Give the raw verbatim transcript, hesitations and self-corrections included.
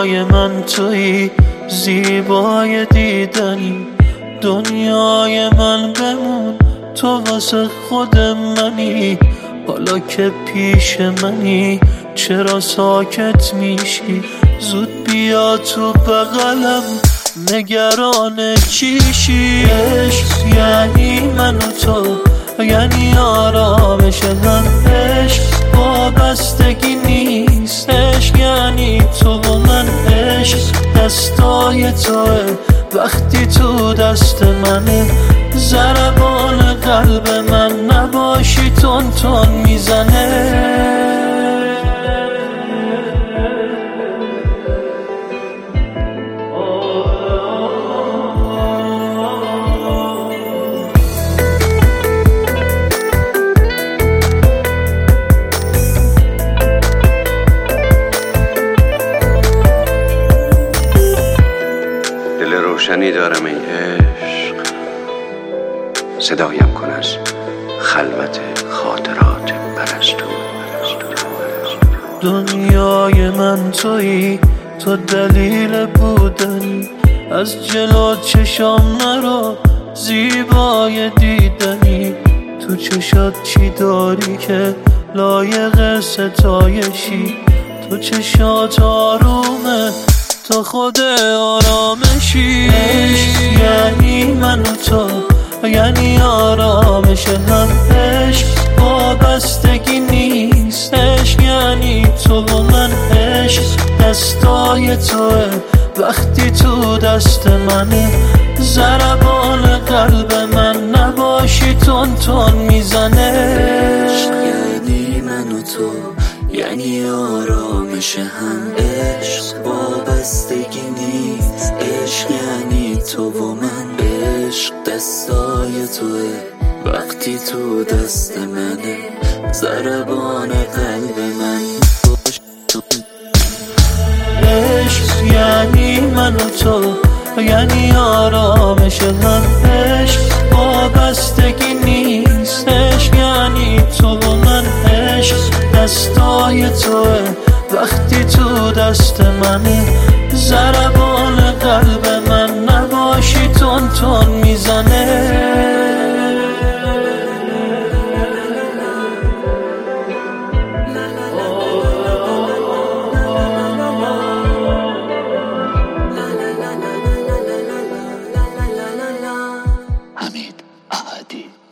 دنیای من تویی، زیبای دیدنی. دنیای من بمون، تو واسه خود منی. حالا که پیش منی چرا ساکت میشی؟ زود بیا تو بغلم، نگران چیشی؟ عشق یعنی من و تو، یعنی آرامش هم. عشق وابستگی نیست، عشق یعنی تو و من. عشق دستای توه وقتی تو دست منه. ضربان قلب من نباشی تون تون میزنه. دل روشنی دارم ای عشق، صدایم کن از خلوت خاطرات پرستو. دنیای من تویی، تو دلیل بودنی. از جلو چشام نرو، زیبای دیدنی. تو چشات چی داری که لایق ستایشی؟ تو چشات آرومه، تو خود آرامشی. عشق یعنی من و تو، یعنی آرامش هم. عشق وابستگی نیست، عشق یعنی تو و من. عشق دستای توه وقتی تو دست منه. ضربان قلب من نباشی تون تون میزنه. عشق یعنی من و تو، یعنی آرامش هم. عشق وابستگی نیست، عشق یعنی تو و من. عشق دستای توه وقتی تو دست منه. ضربان قلب من. عشق یعنی من و تو، یعنی آرامش هم. عشق وابستگی نیست، عشق یعنی تو و من. عشق دستای توه وقتی تو دست منه. ضربان قلب من نباشی تون تون میزنه. حمید احدی.